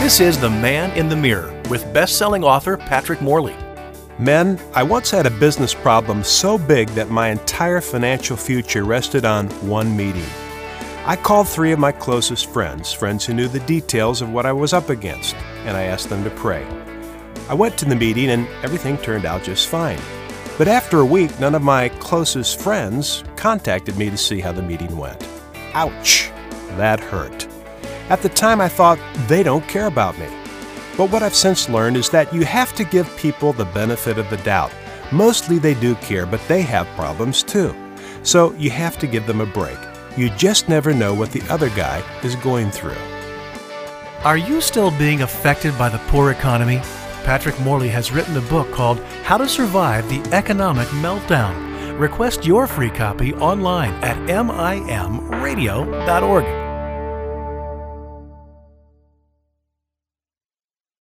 This is The Man in the Mirror with best-selling author Patrick Morley. Men, I once had a business problem so big that my entire financial future rested on one meeting. I called 3 of my closest friends who knew the details of what I was up against, and I asked them to pray. I went to the meeting and everything turned out just fine. But after a week, none of my closest friends contacted me to see how the meeting went. Ouch! That hurt. At the time, I thought, they don't care about me. But what I've since learned is that you have to give people the benefit of the doubt. Mostly they do care, but they have problems too. So you have to give them a break. You just never know what the other guy is going through. Are you still being affected by the poor economy? Patrick Morley has written a book called How to Survive the Economic Meltdown. Request your free copy online at mimradio.org.